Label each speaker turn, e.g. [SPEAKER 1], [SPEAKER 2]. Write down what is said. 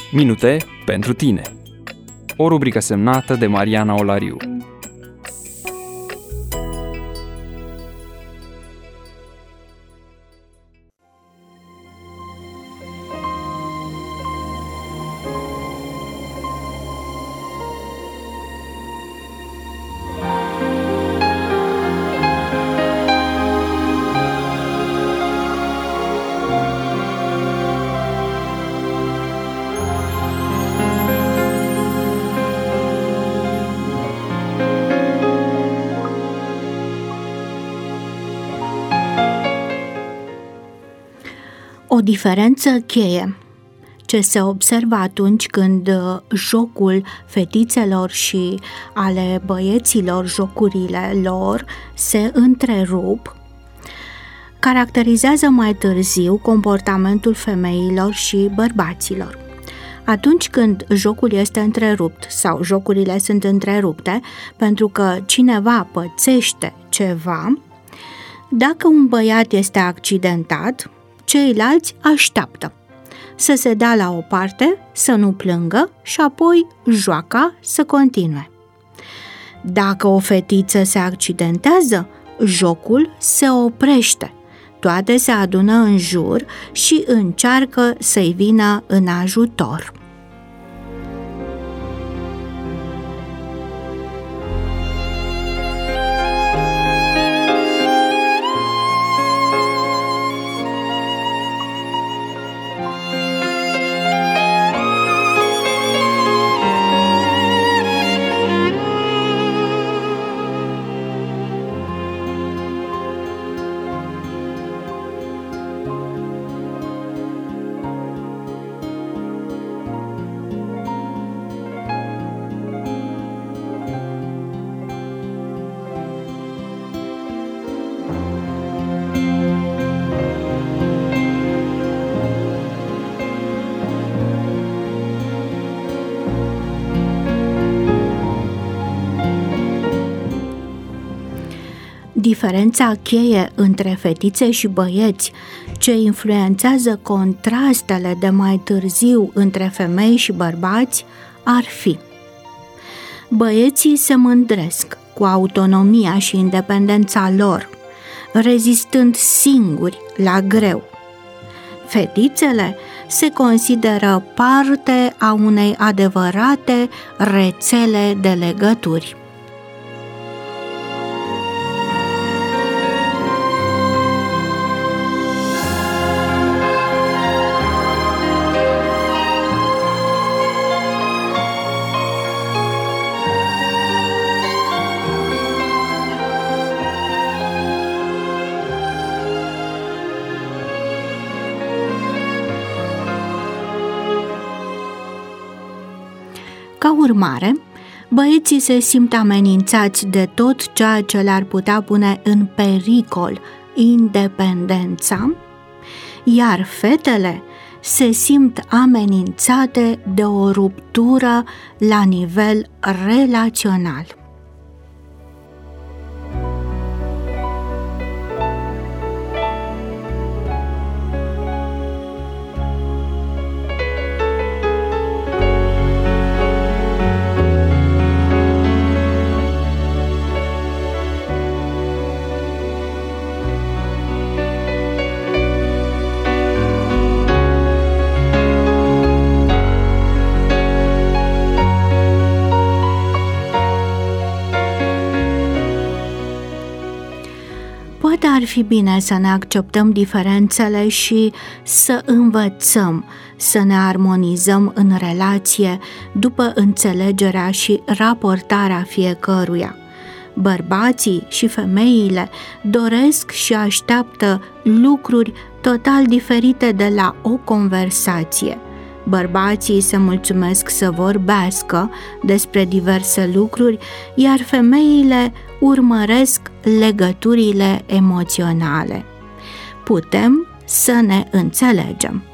[SPEAKER 1] Minute pentru tine. O rubrică semnată de Mariana Olariu.
[SPEAKER 2] O diferență cheie ce se observă atunci când jocul fetițelor și ale băieților, jocurile lor, se întrerup, caracterizează mai târziu comportamentul femeilor și bărbaților. Atunci când jocul este întrerupt sau jocurile sunt întrerupte pentru că cineva pățește ceva, dacă un băiat este accidentat, ceilalți așteaptă să se dea la o parte, să nu plângă și apoi joaca să continue. Dacă o fetiță se accidentează, jocul se oprește. Toate se adună în jur și încearcă să-i vină în ajutor. Diferența cheie între fetițe și băieți, ce influențează contrastele de mai târziu între femei și bărbați, ar fi: băieții se mândresc cu autonomia și independența lor, rezistând singuri la greu. Fetițele se consideră parte a unei adevărate rețele de legături. Ca urmare, băieții se simt amenințați de tot ceea ce le-ar putea pune în pericol independența, iar fetele se simt amenințate de o ruptură la nivel relațional. Poate ar fi bine să ne acceptăm diferențele și să învățăm să ne armonizăm în relație după înțelegerea și raportarea fiecăruia. Bărbații și femeile doresc și așteaptă lucruri total diferite de la o conversație. Bărbații se mulțumesc să vorbească despre diverse lucruri, iar femeile urmăresc legăturile emoționale. Putem să ne înțelegem.